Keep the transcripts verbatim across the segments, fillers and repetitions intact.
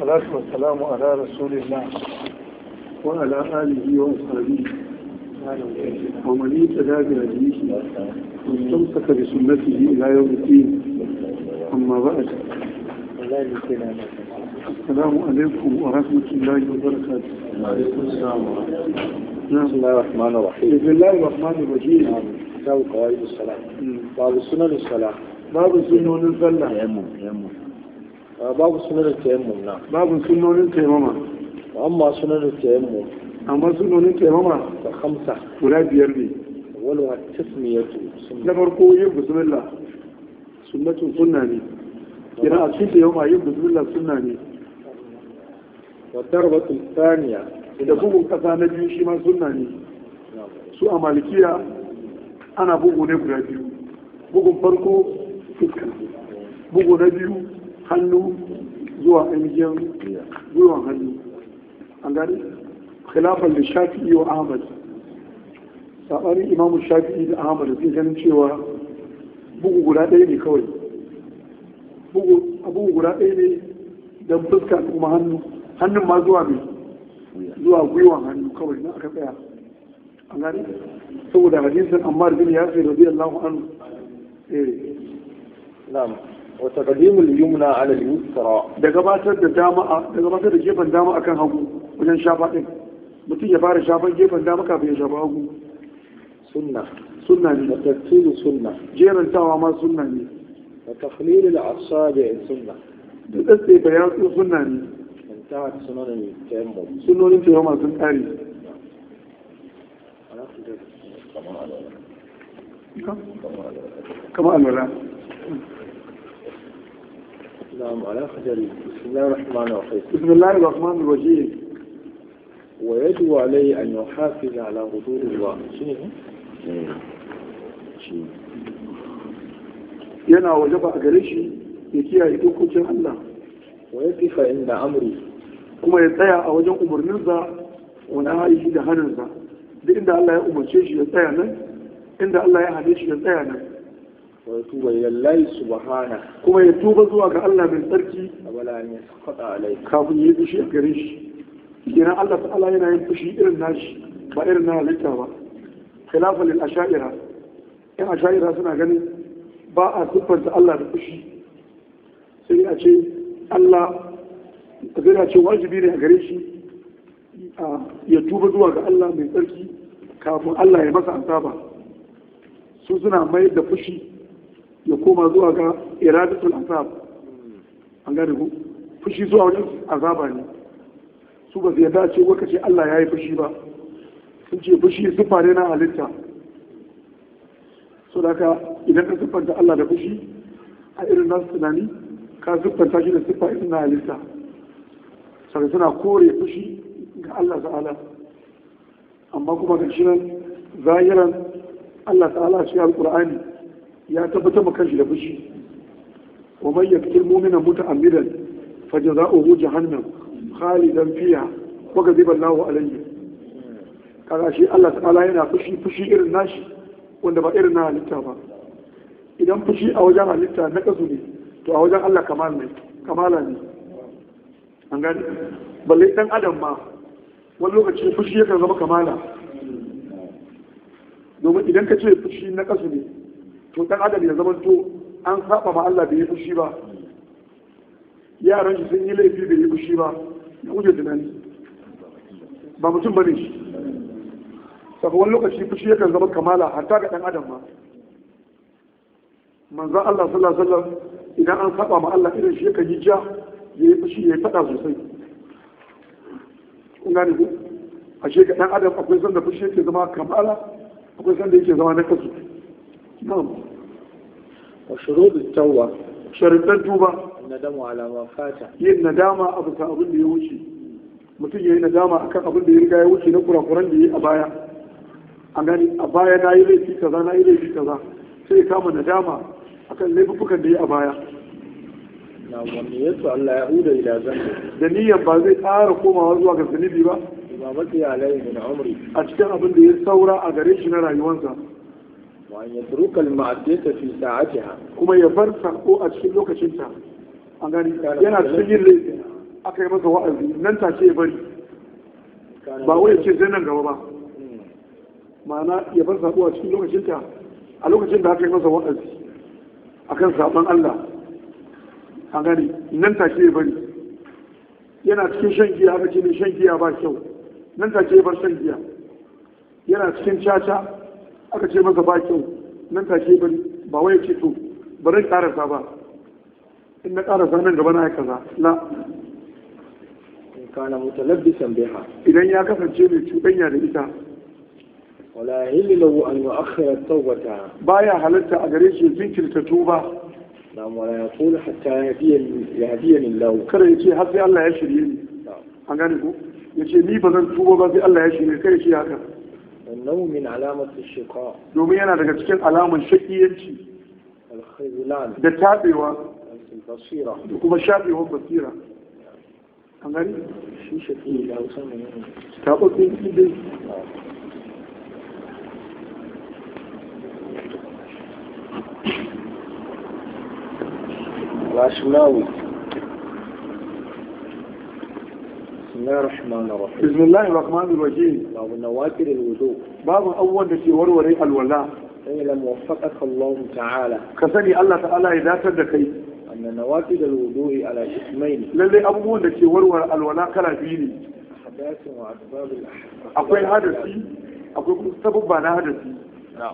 والصلاة والسلام على رسول الله وعلى آله وأصحابه ومن اهتدى بهديه واستمسك بسنته إلى يوم الدين. أما بعد، السلام عليكم ورحمة الله وبركاته. وعليكم السلام ورحمة الله. بسم الله الرحمن الرحيم. بسم الله الرحمن الرحيم. كتاب قواعد الصلاة. باب سنن الصلاة. باب سنن الصلاة. تيمم تيمم. باب سنن التيمم. نعم. باب سنن التيمم. وأما سنن التيمم. أما سنن التيمم فخمسة. ولا بيربي. أولها التسمية. نفرقوا يب بسم الله. سنة سنة. كنا أشوف يوم يب بسم الله سنة. والضربة الثانية. إذا بقوا كذا نبي شيء ما سنة. سو أمالكية أنا بقوا نبغى بيو. بقوا فرقوا فكرة. بقوا نبيو hannu zuwa ainihin gwiwan hannu an gani khilafan da shafi'i wa ahmad saɓanin imamu shafi'i da ahmad da zai ganin cewa bugu guda ɗaya ne kawai bugu guda ɗaya ne don fuska da kuma hannu hannun ma zuwa mai zuwa gwiwan hannu kawai na aka tsaya an gani saboda hadisin ammar bin yasir radiyallahu anhu eh na'am وتقديم اليمنى على اليسرى da gabatar da dama da gabatar da gefen dama akan hagu wajen shafa din mutum ya fara shafan gefen dama kafin ya shafa hagu sunna sunna ne tartilu sunna jerantawa ma sunna ne wa takhlil al-asabi sunna da tsaye bayan sunna ne انتهت سنن التيمم sunnonin tayammum sun kare kama alwala نعم على خجل. بسم الله الرحمن الرحيم. بسم الله الرحمن الرحيم. ويجب عليه أن يحافظ على حدود الله. شنو؟ yana wajaba a gare shi ya kiyaye dokokin Allah wa yaqifa inda amri kuma ya tsaya a wajen umarninsa wani haishi da hannunsa duk inda Allah ya umarce shi ya tsaya nan inda Allah ya hane shi ya tsaya nan wa yatuba ila Allah subhanahu kuma ya tuba zuwa ga Allah mai tsarki abala an yasqata alai kafin yi fushi a gare shi idan Allah ta'ala yana yin fushi irin nashi ba irin na halitta ba khilafan lil asha'ira yan asha'ira suna ganin ba a siffanta Allah da fushi sai a ce Allah zai a ce wajibi ne a gare shi ya tuba zuwa ga Allah mai tsarki kafin Allah ya masa azaba su suna mai da fushi ya koma zuwa ga iradatul azab an gane ku fushi zuwa wajen azaba ne su ba zai dace waka ce Allah ya yi fushi ba sun ce fushi siffa ne na halitta so da ka idan ka siffanta Allah da fushi a irin nasu tunani ka siffanta shi da siffa irin na halitta sai suna kore fushi ga Allah ta'ala amma kuma ga shi nan zahiran Allah ta'ala shi al-Qur'ani ya tabbatar maka shi da fushi wa man yaqtul mu'mina muta'ammidan fajza'uhu jahannam khalidan fiha wa ghadiba Allahu alayhi kaga shi Allah ta'ala yana fushi fushi irin nashi wanda ba irin na halitta ba idan fushi a wajen halitta na kasu ne to a wajen Allah kamal ne kamala ne an gani balle dan adam ma wani lokaci fushi yakan zama kamala domin idan ka ce fushi na kasu ne to dan adam ya zama to an saba ma Allah da ya fushi ba yaran shi sun yi laifi da ya fushi ba ya wuce tunani ba mutum bane shi saka wani lokaci fushi yakan zama kamala hatta ga dan adam ma manzon Allah sallallahu alaihi wasallam idan an saba ma Allah irin shi yakan yi ja ya yi fushi ya yi fada sosai kun gane ku ashe ga dan adam akwai sanda fushi yake zama kamala akwai sanda yake zama na kasu na'am wa shurud at-tawba sharuɗan tuba nadamu ala ma fata yin nadama a bisa abin da ya wuce mutum ya yi nadama akan abin da ya riga ya wuce na kurakuran da ya yi a baya an gani a baya na yi laifi kaza na yi laifi kaza sai ya kama nadama akan laifukan da ya yi a baya na wani yasu Allah ya huda ila zanni da niyyar ba zai ƙara komawa zuwa ga zunubi ba ba maki alai min umri a cikin abin da ya saura a gare shi na rayuwarsa wa an yatruka al-ma'siyata fi sa'atiha kuma ya bar sako a cikin lokacinta an gani yana cikin yin laifi aka yi masa wa'azi nan take ya bari ba wai ce zai nan gaba ba ma'ana ya bar sabo a cikin lokacin ta a lokacin da aka yi masa wa'azi akan saban Allah an gani nan take ya bari yana cikin shan giya aka ce ne shan giya ba kyau nan take ya bar shan giya yana cikin caca aka ce masa ba kyau nan take ya bari ba wai ce to bari karasa ba in na karasa nan gaba na kaza la in kana mutalabbisan biha idan ya kasance mai cuɗanya da ita wala yahillu lahu an yu'akhkhira tawbata baya halatta a gare shi jinkirta tuba na wala yaqulu hatta yahdiyani yahdiyani Allah kada yace har sai Allah ya shirye ni an gane ko yace ni ba zan tuba ba sai Allah ya shirye kai shi haka wannan min alamati shiqa domin yana daga cikin alamun shakiyanci al-khizlan da tabewa basira da kuma shafewar basira an gani shi shaki da Hausa ne tabbacin idai العشماوي بسم الله الرحمن الرحيم بسم الله الرحمن الرحيم باب نوافل الوضوء باب أول دكي وروري الولاء إذا موفقك الله تعالى كسني الله تعالى إذا تدكي أن نوافل الوضوء على اسمين للي أول دكي ورور الولاء كلا فيني أحداث وأسباب الأحداث أقول حدثي أقول سبب أنا حدثي نعم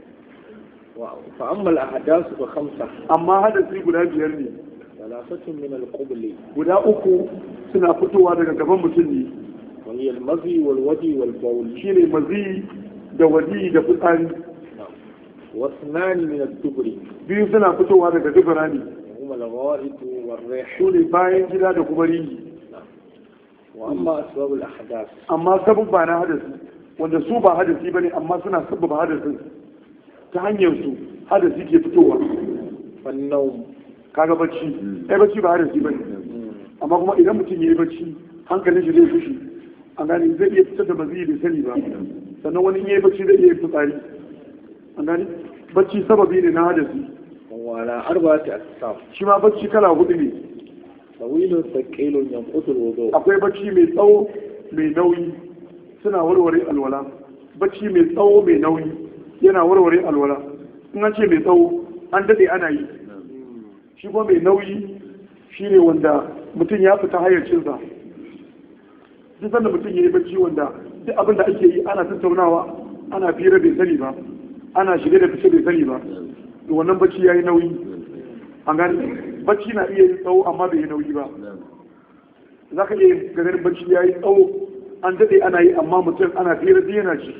فأما الأحداث فخمسة أما حدثي قد أبيرني ثلاثة من القبل قد أكو سنة فتوى لك كفن مسلمي وهي المضي والودي والبول شيني مزي da wadi da fitsari واثنان من الدبر biyu suna fitowa daga dubura ne هما الغائط والريح su ne bayan gida da kuma rihi وأما أسباب الأحداث amma sabubba na hadasi wanda su ba hadasi bane amma suna sababa hadasin ta hanyar su hadasi ke fitowa فالنوم kaga bacci ai bacci ba hadasi bane amma kuma idan mutum yayi bacci hankalin shi zai fushi an gani zai iya fitar da mazi bai sani ba sannan wani yayi bacci zai iya fitsari an gani bacci sababi ne na hadasi وعلى أربعة أقسام shi ma bacci kala hudu ne طويل ثقيل ينقض الوضوء akwai bacci mai tsawo mai nauyi suna warware alwala bacci mai tsawo mai nauyi yana warware alwala in an ce mai tsawo an dade ana yi shi kuma mai nauyi shine wanda mutum ya fita hayyacinsa duk sanda mutum ya yi bacci wanda duk abin da ake yi ana tattaunawa ana fira bai sani ba ana shige da fice bai sani ba to wannan bacci ya yi nauyi an gani bacci na iya yin tsawo amma bai yi nauyi ba za ka iya ganin bacci ya yi tsawo an daɗe ana yi amma mutum ana fira da yana ci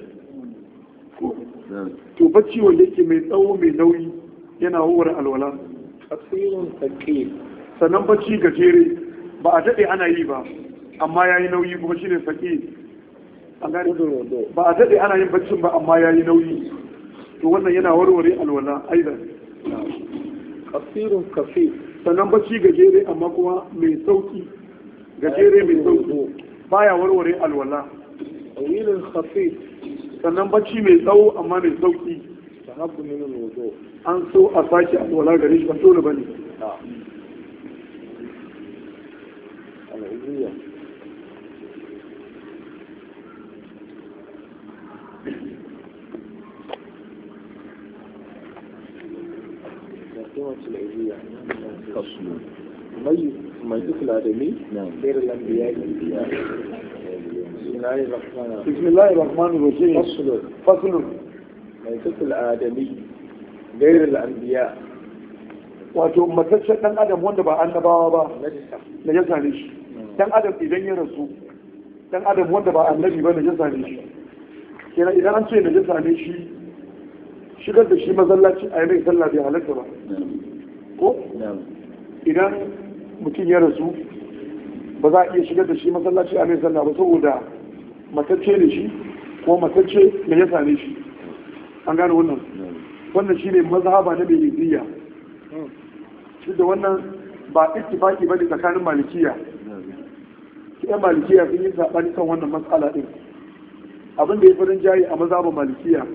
to bacci wanda yake mai tsawo mai nauyi yana howar alwala قصير ثقيل sannan bacci gajere ba a daɗe ana yi ba amma ya yi nauyi kuma shi ne faƙi an gani ba a daɗe ana yin baccin ba amma ya yi nauyi to wannan yana warware alwala aidan قصير خفيف sannan bacci gajere amma kuma mai sauki gajere mai sauki baya warware alwala طويل خفيف sannan bacci mai tsawo amma mai sauki تهب من الوضوء an so a sake alwala gare shi ba dole bane نعم العزية قيمة العزية فصل ميت ميت الآدمي غير الأنبياء بسم الله الرحمن الرحيم بسم الله الرحمن الرحيم فصل فصل ميت الآدمي غير الأنبياء wato mataccen dan adam wanda ba annabawa ba نجسة na jasa ne shi dan adam idan ya rasu dan adam wanda ba annabi ba na jasa ne shi kenan idan an ce na jasa ne shi shigar da shi masallaci a yi sallah bai halatta ba ko idan mutum ya rasu ba za a iya shigar da shi masallaci a mai sallah ba saboda matacce ne shi ko matacce na jasa ne shi an gane wannan wannan shine mazhaba na bai yi shi da wannan ba ittifaki bane tsakanin malikiya sai malikiya sun yi sabani kan wannan matsala din abin da ya farin jayi a mazhabin malikiya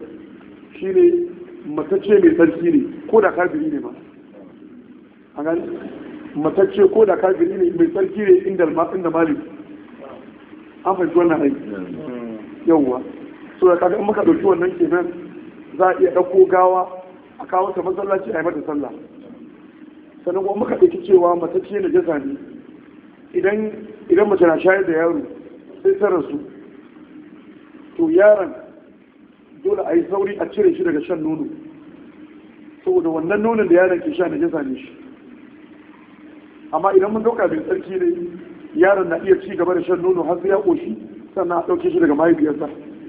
shine matacce mai sarki ne ko da kafiri ne ma an gani matacce ko da kafiri ne mai tsarki ne inda inda malik an fahimci wannan aiki yawwa so da kaga in muka dauki wannan kenan za a iya dauko gawa a kawo ta masallaci a yi mata sallah sannan kuma muka dauki cewa matacce na jasa ne idan idan mace na shayar da yaro sai ta rasu to yaron dole a yi sauri a cire shi daga shan nono saboda wannan nonon da yaron ke sha na jasa ne shi amma idan mun dauka mai tsarki ne yaron na iya ci gaba da shan nono har sai ya koshi sannan a dauke shi daga mahaifiyarsa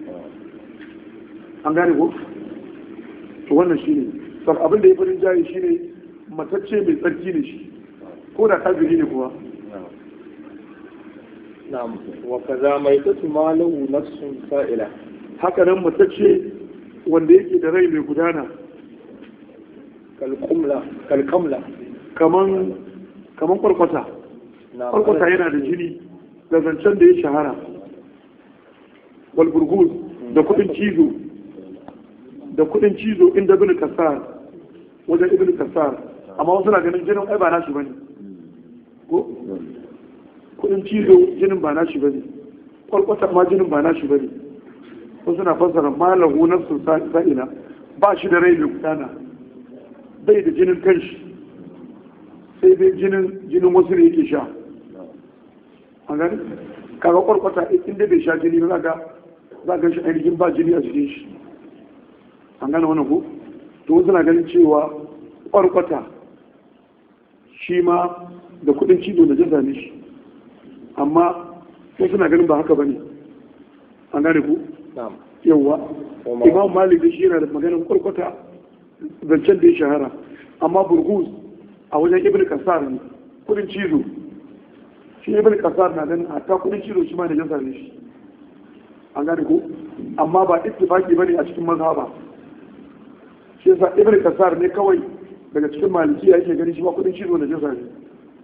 an gane ko to wannan shi ne sab abin da ya farin jayi shi ne matacce mai tsarki ne shi ko da kafiri ne kuwa na'am wa kaza mai tatu malahu nafsun fa'ila haka nan matacce wanda yake da rai mai gudana kalqumla kalqamla kaman kaman kwarkwata kwarkwata yana da jini da zancen da ya shahara wal burguz da kudin cizo da kudin cizo inda ibn kasar wajen ibn kasar amma wasu na ganin jinin ai ba nashi bane ko kudin cizo jinin ba nashi bane kwarkwata ma jinin ba nashi bane wasu na fassara malahu nafsu sa'ina ba shi da rai mai gudana bai da jinin kanshi sai dai jinin jinin wasu ne yake sha an gani kaga kwarkwata inda bai sha jini za ga za ga shi ainihin ba jini a jikin shi an gane wannan ko to wasu na ganin cewa kwarkwata shi ma da kudin cizo da jaza ne shi amma wasu na ganin ba haka bane an gane ku yawwa imam malik shi yana da maganin kwarkwata zancen da ya shahara amma burguz a wajen ibn kasar ne kudin cizo shi ibn kasar na ganin hatta kudin cizo shi ma da jaza ne shi an gane ku amma ba ittifaki bane a cikin mazhaba shi yasa ibn kasar ne kawai daga cikin malikiya yake gani shi ma kudin cizo da jaza ne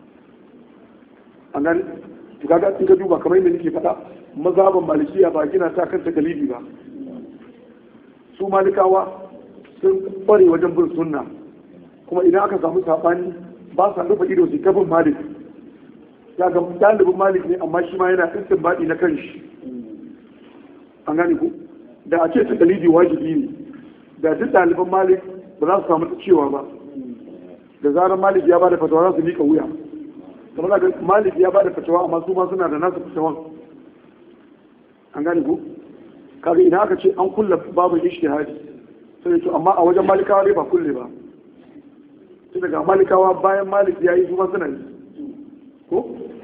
an gane to kaga in ka duba kamar yadda nake faɗa mazhaban malikiya ba gina ta kan takalibi ba su malikawa sun kware wajen bin sunna kuma idan aka samu sabani ba sa rufe ido su kafin malik ya ga dalibin malik ne amma shi ma yana tsintin baɗi na kanshi an gane ku da a ce takalibi wajibi ne da duk ɗaliban malik ba za su samu cewa ba da zarar malik ya ba da fatawa za su miƙa wuya kamar da malik ya ba da fatawa amma su ma suna da nasu fatawan an gane ku kaga idan aka ce an kulla babu ishtihadi sai to amma a wajen malikawa ne ba kulle ba sai daga malikawa bayan malik ya yi su ma suna yi ko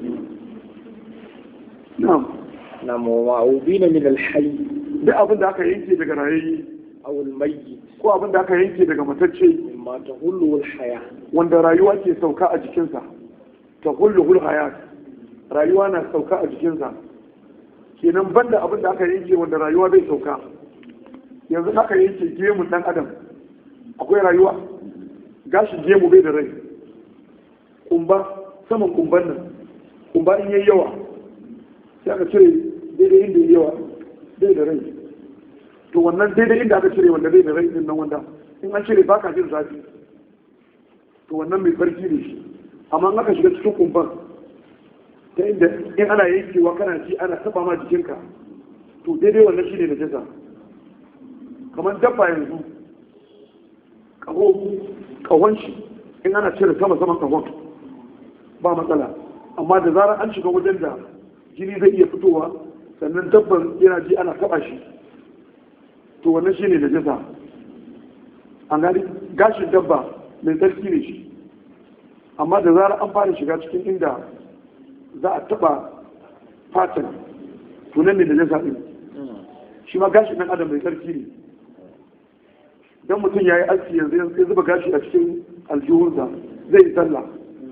na'am na mawa'ubina min al-hayy duk abin da aka yanke daga rayayye aw al-mayyit ko abin da aka yanke daga matacce ma tahullu al-haya wanda rayuwa ke sauka a jikinsa tahullu al-hayat rayuwa na sauka a jikinsa kenan banda abin da aka yanke wanda rayuwa bai sauka yanzu aka yanke gemun dan adam akwai rayuwa gashin gemu bai da rai kumba saman kumban nan kumba in yayi yawa sai aka cire daidai inda yayi yawa bai da rai to wannan daidai inda aka cire wanda bai da rai din nan wanda in an cire baka jin zafi to wannan mai barci ne shi amma in aka shiga cikin kumban ta inda in ana yankewa kana ji ana taba ma jikinka to daidai wannan shine da jasa kamar dabba yanzu kaho kahon shi in ana cire sama saman kahon ba matsala amma da zarar an shiga wajen da jini zai iya fitowa sannan dabban yana ji ana taba shi to wannan shine da jasa an gani gashin dabba mai tsarki ne shi amma da zarar an fara shiga cikin inda za a taba fatan tunan ne da jasa ɗin shi ma gashi ɗan adam mai tsarki ne don mutum ya yi aski yanzu yanzu ya zuba gashi a cikin aljihunsa zai yi sallah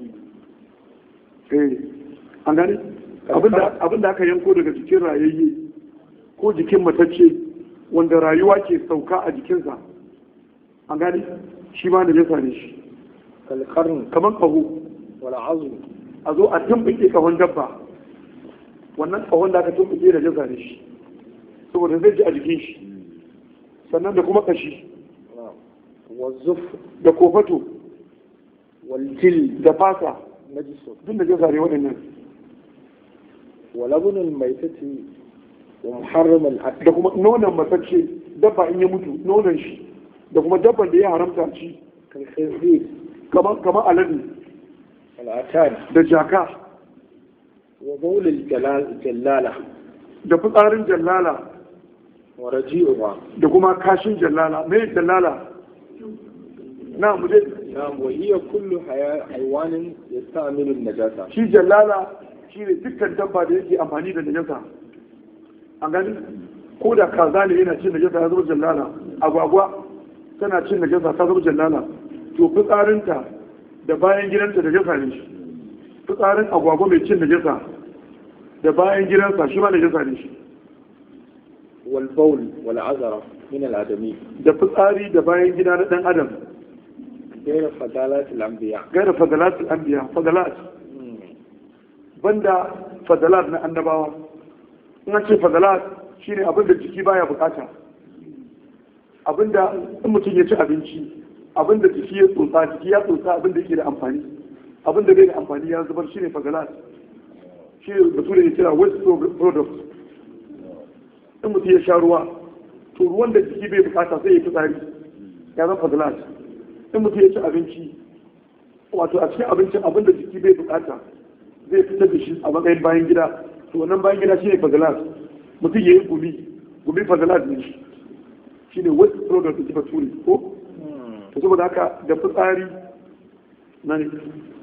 eh an gani abinda aka yanko daga jikin rayayye ko jikin matacce wanda rayuwa ke sauka a jikinsa an gani shi ma da jasa ne shi kamar ƙaho a zo a tumbuke kahon dabba wannan kahon da aka tumbuke da jasa ne shi saboda zai ji a jikin shi sannan da kuma kashi da kofato da fata najisun duk da jasa ne waɗannan walabunul maitati wa muharram al-akl da kuma nonon matacce dabba in ya mutu nonon shi da kuma dabban da ya haramta ci kan khinzir kamar kamar alade al-atan da jaka wa bawl al-jalal jallala da fitsarin jallala wa raji'uha da kuma kashin jallala me jallala na mu dai na'am wa hiya kullu hayawanin yasta'milu an-najasa shi jallala shi ne dukkan dabba da yake amfani da najasa an gani ko da kaza ne yana cin najasa ya zama jallala agwagwa tana cin najasa ta zama jallala to fitsarinta da bayan gidanta najasa ne shi fitsarin agwagwa mai cin najasa da bayan gidansa shi ma najasa ne shi wal bawl wal azara min al-adami da fitsari da bayan gida na dan adam gaira fadalat al-anbiya gaira fadalat al-anbiya fadalat banda fadalat na annabawa in an ce fadalat shine abin da jiki baya bukata abinda in mutum ya ci abinci abinda jiki ya tsotsa jiki ya tsotsa abinda yake da amfani abinda bai da amfani ya zubar shine fadalat shi da su da ya kira waste product in mutum ya sha ruwa to ruwan da jiki bai bukata sai ya fitsari ya zama fadalat in mutum ya ci abinci wato a cikin abincin abinda jiki bai bukata zai fitar da shi a matsayin bayan gida to wannan bayan gida shine fadalat mutum ya yi gumi gumi fadalat ne shi shine waste product da kifa turi ko to saboda haka da fitsari na ne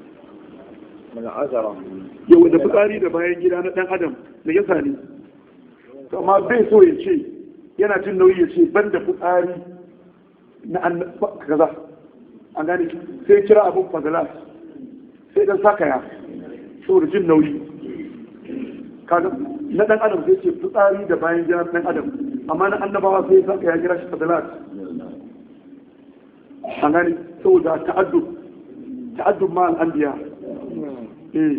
mana azara yau da fitsari da bayan gida na dan adam da ya sani to amma bai so ya ce yana jin nauyi ya ce ban da fitsari na an kaza an gane sai kira abun fadalat sai dan sakaya saboda jin nauyi kaga na dan adam sai ce fitsari da bayan gida na dan adam amma na annabawa sai saka ya kira shi fadalat an gane saboda ta'addub ta'addub ma al-anbiya eh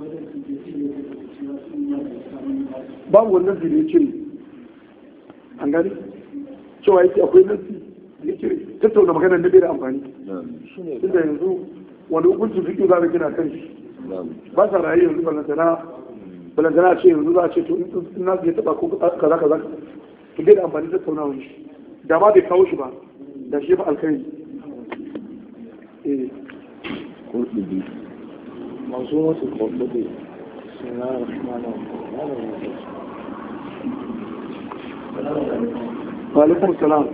babu wannan da ya cire an gane cewa yake akwai nasi da ya cire tattauna maganar na bai da amfani tunda yanzu wani hukuncin fiƙi za ka gina kan shi ba sa rayu yanzu balantana balantana ce yanzu za a ce to in nasu ya taɓa ko kaza kaza to bai da amfani tattaunawa shi da ma bai kawo shi ba da shi ba alkhairi eh kurdubi masu wasu kurdubi suna rahmanu wa alaikum salam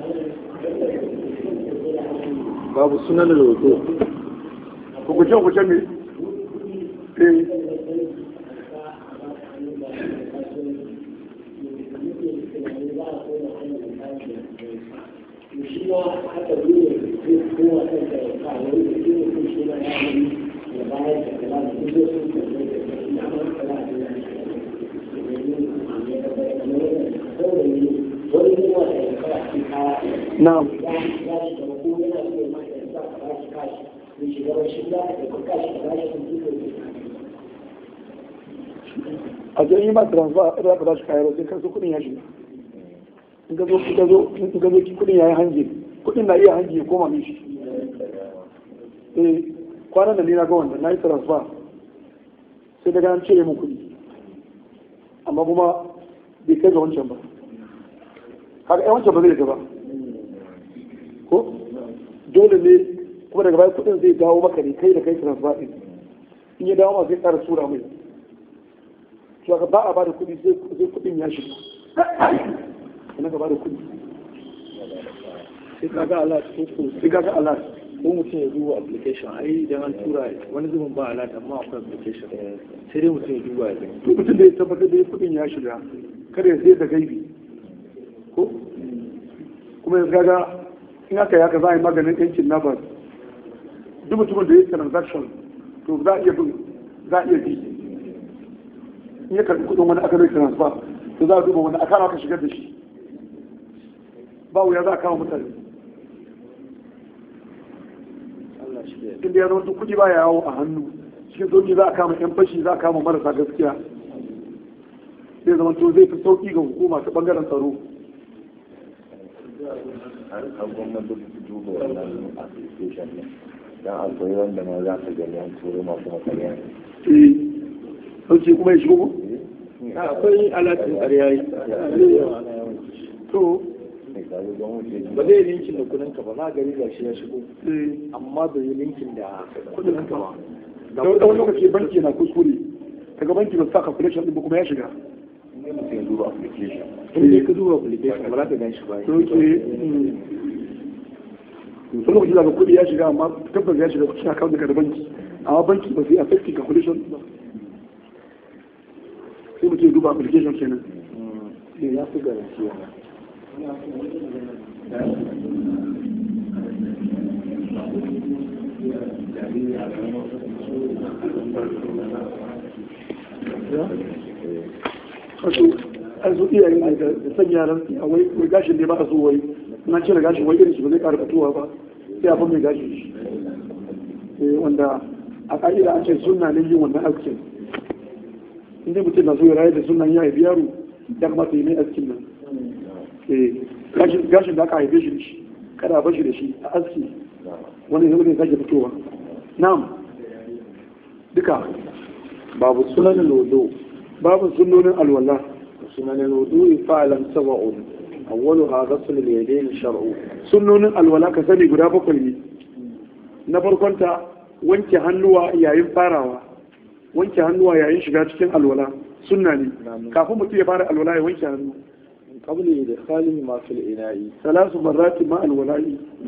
babu sunan da roto ku guje guje ne eh na'am a zai yi ma transfer a da ba shi kayar sai kansu kudin ya shiga in ga zo in ga zo kudin ya yi hanji kudin na iya hanji ya koma mishi eh kwanan da ni na ga wanda na yi transfer sai daga an cire min kudi amma kuma bai kai ga wancan ba haka yan wancan ba zai gaba ko dole ne kuma daga bayan kudin zai dawo maka ne kai da kai transfer din in ya dawo ma zai ƙara tura mai to ka ba a ba da kudi sai kudin ya shiga kana ka ba da kudi sai kaga alat ko sai kaga alat ko mutum ya duba application ai idan an tura wani zubin ba alat amma akwai application sai dai mutum ya duba ya gani to mutum da ya tabbatar da kudin ya shiga kada ya sai da gaibi ko kuma yanzu kaga in aka yi haka za a yi maganin yankin nabar duk mutumin da ya yi transaction to za a iya bin za a iya bi in ya karɓi kudin wani aka mai transfer to za a duba wani aka aka shigar da shi ba wuya za a kama mutane inda ya zama kudi ba ya yawo a hannu cikin sauki za a kama yan fashi za a kama marasa gaskiya zai zama to zai fi sauki ga hukuma ta bangaren tsaro har gwamnati su duba wannan application ne dan akwai wanda ma za ka gani an turo masu makarya eh sauke kuma ya shigo ko akwai alatin ƙarya to ba zai linkin da kudin ka ba za gari ga shi ya shigo amma bai yi linkin da kudin ka ba da wani lokaci banki na kuskure daga banki ba sa calculation din ba kuma ya shiga ne mutum ya duba application in dai ka duba application ba za ka gan shi ba sun lokaci daga kudi ya shiga amma tabbas ya shiga cikin account daga da banki amma banki ba su yi affecting calculation ba sai mutum ya duba application kenan ya fi garanti yana wato an zo iyaye ne da san yaran a wai wai gashin ne ba a so wai na cire gashin wai irin shi ba zai ƙara fitowa ba sai a mai gashin shi wanda a ƙa'ida an ce sunna ne yin wannan askin inda mutum na so ya rayu da sunan ya haifi yaro ya kamata yi mai askin nan gashin da aka haife shi da shi kada a bashi da shi a aski wani zai zai sake fitowa na'am duka babu sunan lodo babu sunonin alwala sunan lodo fa'alan sab'un awwaluha ghusl al-yadayn shar'u sunonin alwala ka sani guda bakwai ne na farkonta wanke hannuwa yayin farawa wanke hannuwa yayin shiga cikin alwala sunna ne kafin mutum ya fara alwala ya wanke hannu قبل إدخاله ما في الإناء ثلاث مرات مع الولاء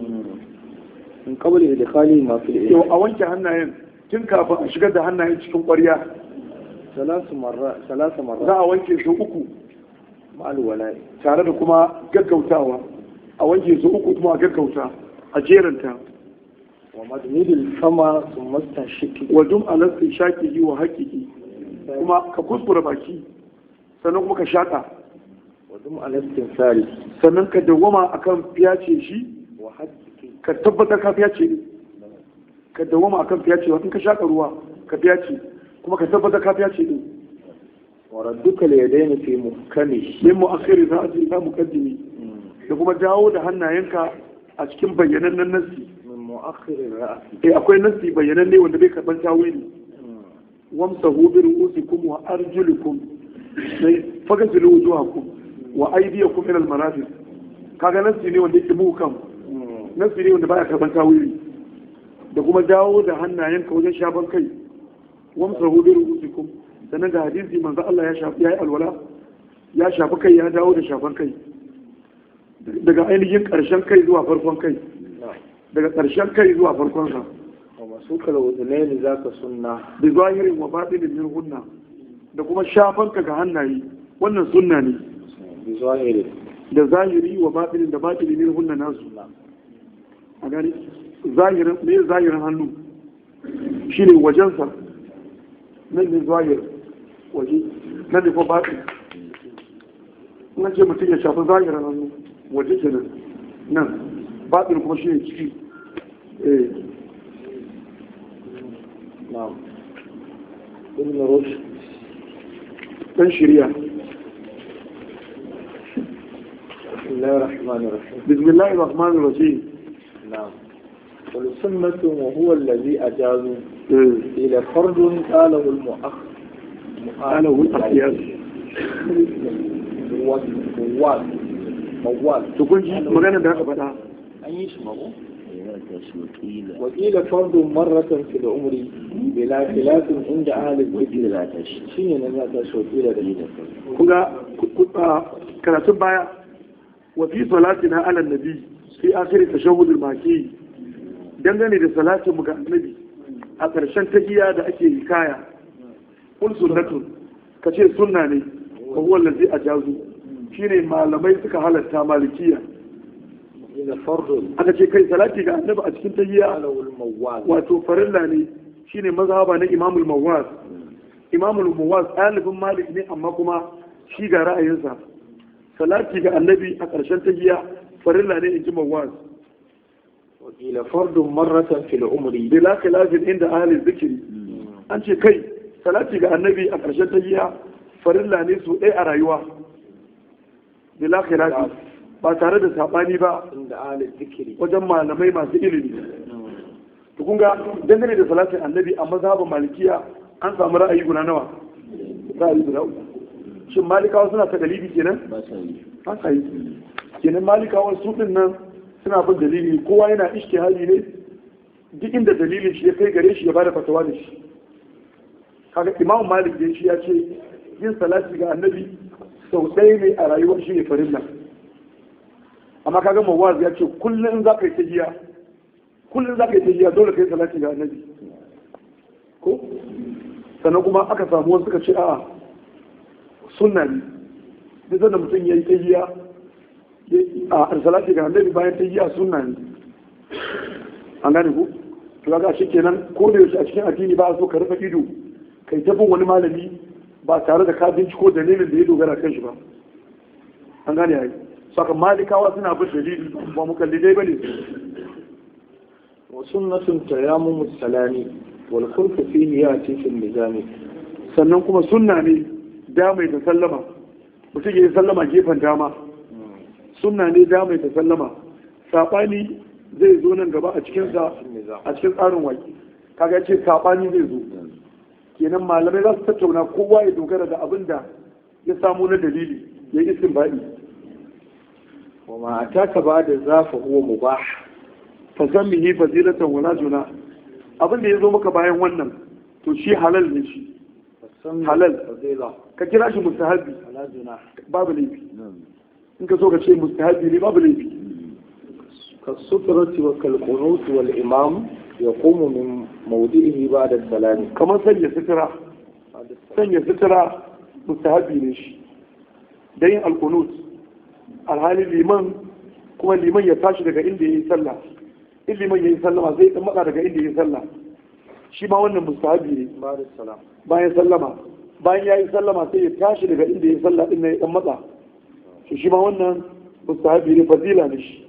من قبل إدخاله ما في الإناء yau a wanke hannayen tun kafin a shigar da hannayen cikin ƙwarya ثلاث مرات ثلاث مرات za a wanke su uku مع الولاء tare da kuma gaggautawa a wanke su uku kuma a gaggauta a jeranta ومدمد الفم ثم استنشق wadum alasti shaqihi wa haqiqi kuma ka kuskura baki sannan kuma ka shaka wadum al-istinsari sannan ka dawwama akan fiyace shi wa haqqi ka tabbatar ka fiyace ne ka dawwama akan fiyace in ka shaka ruwa ka fiyace kuma ka tabbatar ka fiyace ne wa radduka al-yadayn fi muhkami min mu'akhiri ra'si ila muqaddimi da kuma dawo da hannayenka a cikin bayyanannen nasi min mu'akhiri ra'si eh akwai nasi bayyananne wanda bai karban tawili wamsahu bi ru'usikum wa arjulikum sai fagasilu wujuhakum wa aydiyakum ila al-marafiq kaga nasi ne wanda yake muhkam nasi ne wanda baya karban tawili da kuma dawo da hannayenka wajen shafan kai wamsahu bi ru'usikum sannan da hadisi manzo Allah ya shafi yayi alwala ya shafi kai ya dawo da shafan kai daga ainihin karshen kai zuwa farkon kai daga karshen kai zuwa farkon sa wa masukal wudunayn zaka sunna bi zahirin wa batinin min hunna da kuma shafan ka ga hannaye wannan sunna ne bi zahirin da zahiri wa batinin da batinin min hunna nasu a gani zahirin ne zahirin hannu shine wajensa nan ne zahir waje nan ne kuma batin in ce mutum ya shafi zahirin hannu waje kenan nan batin kuma shi ne ciki eh na'am ibn rushd dan shari'a bismillahir rahmanir rahim bismillahir rahmanir rahim na'am wal sunnatu wa huwa alladhi ajazu ila fardun qalahu al mu'akh qalahu al aqyas wa wa wa to kun ji magana da aka faɗa an yi shi mako وقيل فرض مرة في العمر بلا خلاف عند أهل الذكر لا تشي شيء لا تشي وقيل دليل كذا كراتب بايا وفي صلاتنا على النبي في آخر التشهد الماكي dangane da salatin mu ga annabi a ƙarshen tahiyya da ake hikaya kul sunnatun kace sunna ne wa huwa allazi ajazu shine malamai suka halatta malikiya ila fardun aka ce kai salati ga annabi a cikin tahiyya wato farilla ne shine mazhaba na imamul mawaz imamul mawaz ɗalibin malik ne amma kuma shi ga ra'ayinsa salati ga annabi a ƙarshen tahiyya farilla ne in ji mawaz wakila fardun marratan fil umri bila khilafin inda ahli zikri an ce kai salati ga annabi a ƙarshen tahiyya farilla ne su ɗaya a rayuwa bila khilafin ba tare da sabani ba inda ahli zikri wajen malamai masu ilimi to kun ga dangane da salatin annabi a mazhabin malikiya an samu ra'ayi guda nawa ra'ayi guda uku shin malikawa suna ta dalili kenan ba sa yi kenan malikawa su din nan suna bin dalili kowa yana ishtihadi ne duk inda dalilin shi ya kai gare shi ya bada fatawa da shi kaga imam malik da shi ya ce yin salati ga annabi sau ɗaya ne a rayuwar shi ne farilla amma kaga mawaz ya ce kullum za ka yi tahiya kullum za ka yi tahiya dole ka yi salati ga annabi ko sannan kuma aka samu wasu suka ce a'a sunna ne duk da mutum ya yi tahiya a salati ga annabi bayan tahiya sunna ne an gane ku to kaga shi kenan ko da yaushe a cikin addini ba a so ka rufe ido kai ta bin wani malami ba tare da ka binciko dalilin da ya dogara kan shi ba an gane yayi saka malikawa suna bin dalili ba mukallidai bane wa sunnatun tayammum salami wal khulfu fihi yati fil nizami sannan kuma sunna ne da mai ta sallama mutum ya yi sallama gefen dama sunna ne da mai ta sallama sabani zai zo nan gaba a cikin sa a cikin tsarin waki kaga ce sabani zai zo kenan malamai za su tattauna kowa ya dogara da abin da ya samu na dalili ya yi istinbadi wa ma ataka ba da zafa huwa mubah fa zammihi fazilatan wala juna abin da ya zo maka bayan wannan to shi halal ne shi halal ka kira shi mustahabi babu laifi in ka so ka ce mustahabi ne babu laifi ka sutrati wa kal qunut wal imam yaqumu min mawdi'ihi ba'da salam kamar sanya sutura sanya sutura mustahabi ne shi da yin alqunut alhali liman kuma liman ya tashi daga inda yayi sallah in liman yayi sallama zai dan maka daga inda yayi sallah shi ma wannan mustahabi ne bayan sallama bayan yayi sallama sai ya tashi daga inda yayi sallah din ne dan matsa shi ma wannan mustahabi ne fadila ne shi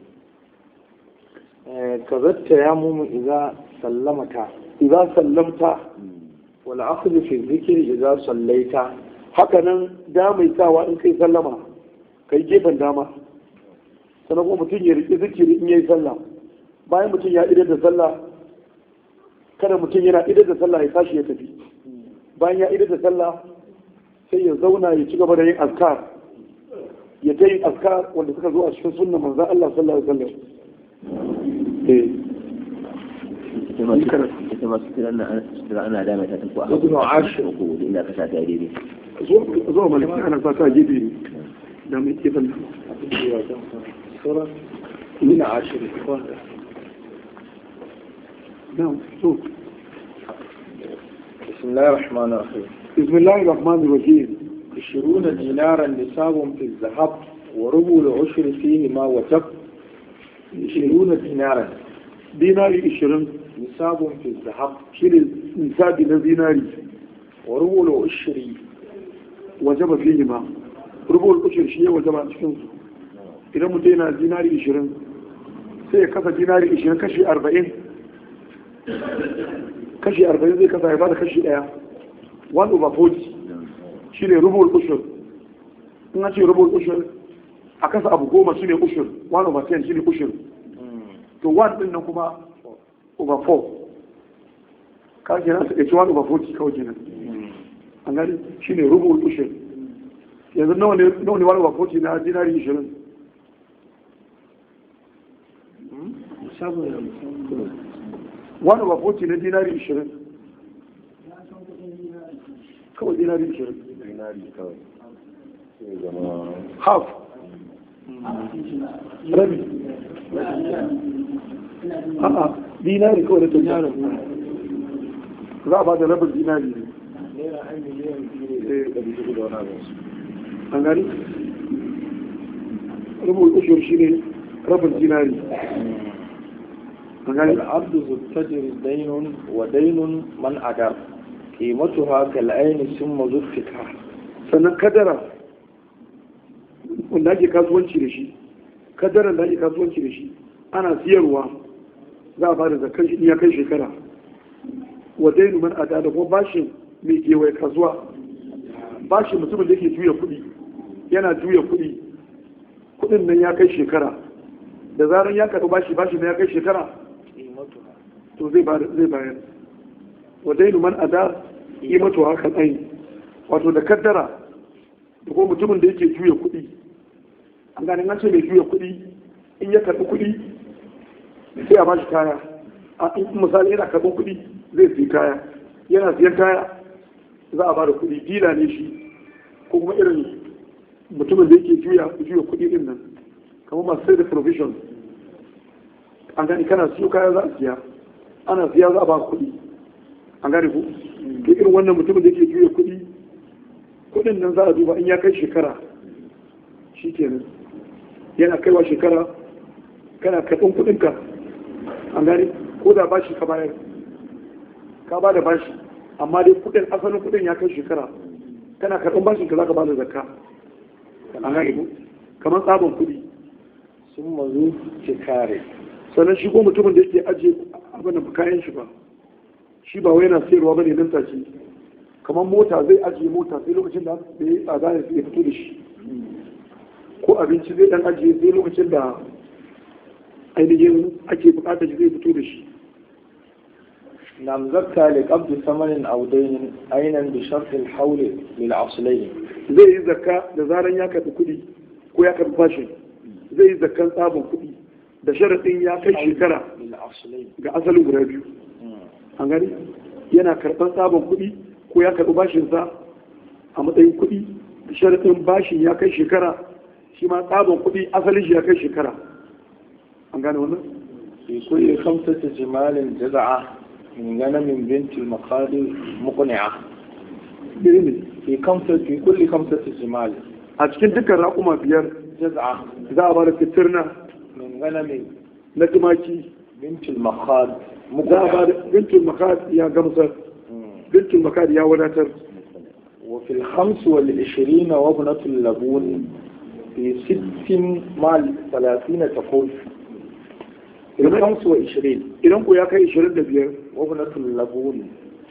kazatta ya mumu idza sallamata idza sallamta wal akhdhu fi dhikri idza sallaita haka nan da mai sawa in kai sallama kai gefen dama sannan kuma mutum ya riƙe zikiri in yayi sallah bayan mutum ya idar da sallah kada mutum yana idar da sallah ya tashi ya tafi bayan ya idar da sallah sai ya zauna ya ci gaba da yin azkar ya ta yin azkar wanda suka zo a cikin sunnan manzon Allah sallallahu alaihi wasallam eh ita ma sutura ana dama ta tafi a ibn ashir ko inda ka sa ta daidai zo zo malaki ana sa ta gefe ne da mai gefen sura ibn ashir نعم شوف بسم الله الرحمن الرحيم بسم الله الرحمن الرحيم عشرون دينارا نصاب في الذهب وربع العشر فيه ما وجب عشرون دينارا ديناري عشرين نصاب في الذهب شيل نصاب ديناري وربع العشر وجب فيه ما ربع العشر شيء وجب cikin su idan mutum yana dinari عشرين sai ya kasa dinari عشرين kashi أربعين kashi arba'in zai kasa ya bada kashi daya one over forty shi ne rubul ushur in ce rubul ushur a kasa abu goma shi ne ushur one over ten shi ne ushur to one din nan kuma over four ka ke nan su one over forty kawai kenan an gani shi ne rubul ushur yanzu nawa ne one over forty na dinari ishirin wani mafoci na dinari ishirin kawai dinari ishirin half rabi a'a dinari kawai da dinari za a ba da rabin dinari ne an gani rubul ushur shi ne rabin dinari العبد ذو التجر دين ودين من أدر قيمتها كالعين ثم زفتها sannan kadara wanda ake kasuwanci da shi kadaran da ake kasuwanci da shi ana siyarwa za a bada zakar shi ya kai shekara wa dainu man ada da kuma bashin mai kewaye kasuwa bashin mutumin da ke juya kuɗi yana juya kuɗi kuɗin nan ya kai shekara da zaran ya karɓi bashi bashi nan ya kai shekara to zai bayar wa dainu man ada kimatu hakan aini wato da kaddara da kuma mutumin da yake juya kuɗi an gane an ce mai juya kuɗi in ya karɓi kuɗi sai a bashi kaya a in misali yana karɓar kuɗi zai siya kaya yana siyan kaya za a ba da kuɗi dila ne shi ko kuma irin mutumin da yake juya juya kuɗi din nan kamar masu sai da provision an gani kana siyo kaya za a siya ana siya za a ba kuɗi an gane ku ke irin wannan mutumin da yake juya kuɗi kuɗin nan za a duba in ya kai shekara shi kenan yana kaiwa shekara kana karɓin kuɗinka an gane ko da bashi ka bayar ka ba da bashi amma dai kuɗin asalin kuɗin ya kai shekara kana karɓin bashin ka za ka ba da zakka an gane ku kamar tsabon kuɗi sun mazu ke kare sannan shi ko mutumin da yake ajiye abin da kayan shi ba shi ba wai yana sayarwa bane nan take kamar mota zai ajiye mota sai lokacin da ya yi tsada ya fito da shi ko abinci zai dan ajiye sai lokacin da ainihin ake bukatar shi zai fito da shi nam zakka li qabd thamanin aw daynin aynan bi shart al hawl lil aslayn zai yi zakka da zaran ya karbi kuɗi ko ya karbi fashin zai yi zakkan tsabon kuɗi da sharaɗin ya kai shekara ga asalin guda biyu an gani yana karɓar tsabon kuɗi ko ya karɓi bashinsa a matsayin kuɗi da sharaɗin bashin ya kai shekara shi ma tsabon kuɗi asalin shi ya kai shekara an gane wannan fi kulli khamsati jimalin jaza'a min ganamin binti al-maqadir muqni'a ne fi khamsati fi kulli khamsati jimal a cikin dukkan raƙuma biyar jaza'a za a ba da fitirna min ganamin na tumaki binti al-maqad za a ba da bintul makad ya gamsar bintul makad ya wadatar وفي الخمس والعشرين وابنة اللبون في ست مال ثلاثين تقول في الخمس والعشرين idan ku ya kai ishirin da biyar وابنة اللبون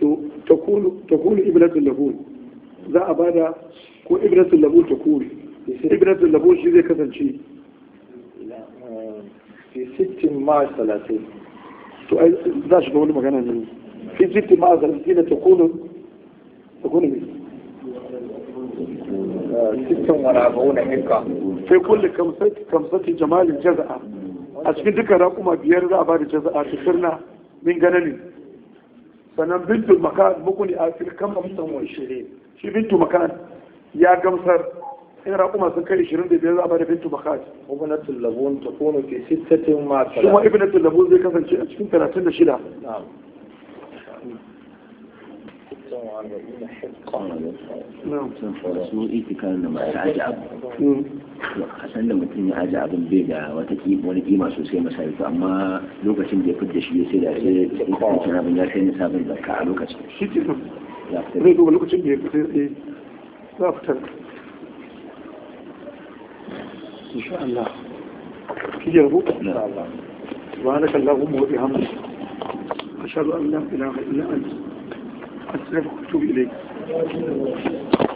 تكون ابنة اللبون za a bada ko ibnatul labun takun ibnatul labun shi zai kasance في ست مال ثلاثين to ai za shi ga wani magana ne fi ست مال ثلاثين تكون تكون ne ستة وأربعون حقة sai kulli kamsati jamalin jaza'a a cikin dukkan raƙuma biyar za a ba da jaza'a ta sirna min gananin sannan bintul makan mukuni a firkan hamsin wa ishirin shi bintu makan ya gamsar in raƙuma sun kai ishirin da biyar za a ba da bintu makan ibnatul labun takunu fi sittatin ma kuma ibnatul labun zai kasance a cikin talatin da shida su itikarin da masu aji abu a san da mutum ya aji abin bai da wata wani kima sosai masari amma lokacin da ya fi da shi ya sai da sai itikarin abin ya sai nisabin zakka a lokacin shi ke nan zai duba lokacin da ya fi sai za a fitar insha Allah ki yarbu سبحانك اللهم وبحمدك أشهد أن لا إله إلا أنت أستغفرك وأتوب إليك